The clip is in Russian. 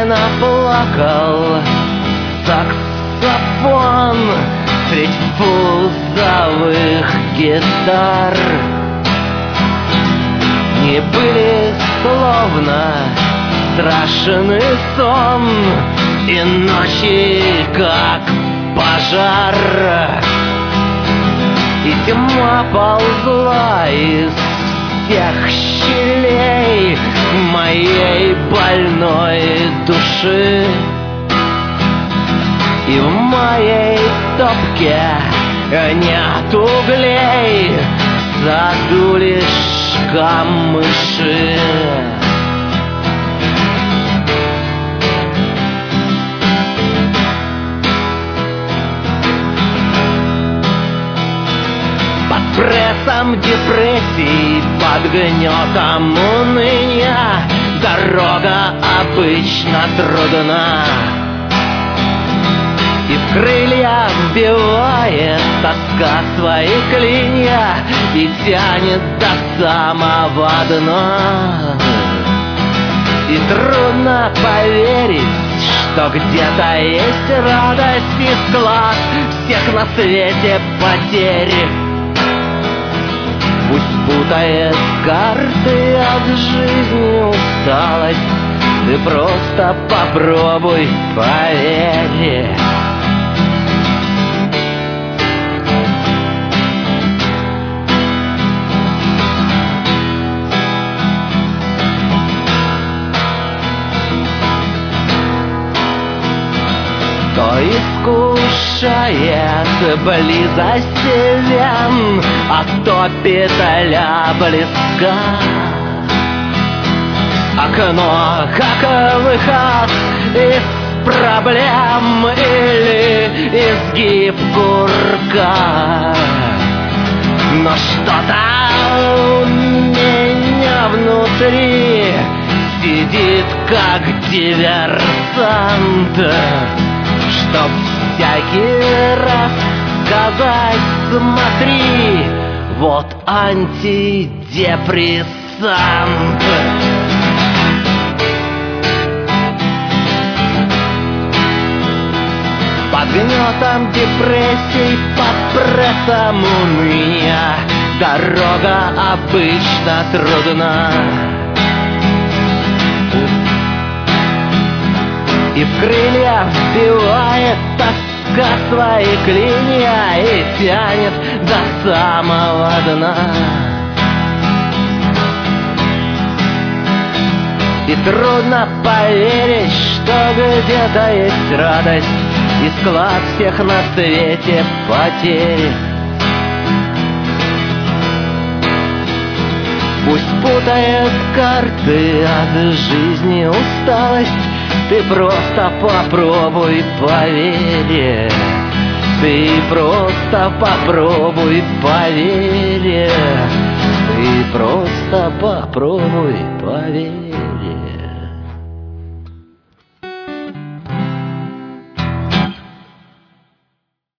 спокойно плакал саксофон средь пузовых гитар. Не были словно страшный сон и ночи, как пожар. И тьма ползла из всех щелей моей больной души. И в моей топке нет углей, в саду лишь камыши. Под прессом депрессий, под гнетом уныния дорога обычно трудна. И в крылья вбивает тоска свои клинья и тянет до самого дна. И трудно поверить, что где-то есть радость и склад всех на свете потерь. Пусть путает карты от жизни усталость, ты просто попробуй, поверь. Кто искушает близость вен, а то петля близка. Окно как выход из проблем или изгиб курка. Но что-то у меня внутри сидит как диверсант, чтоб всякий раз сказать: смотри, вот антидепрессант. Под гнетом депрессий, под прессом уныния дорога обычно трудна. И в крылья вбивает тоска свои клинья и тянет до самого дна. И трудно поверить, что где-то есть радость и склад всех на свете потерь. Пусть путает карты от жизни усталость, ты просто попробуй, поверь. Ты просто попробуй, поверь. Ты просто попробуй, поверь.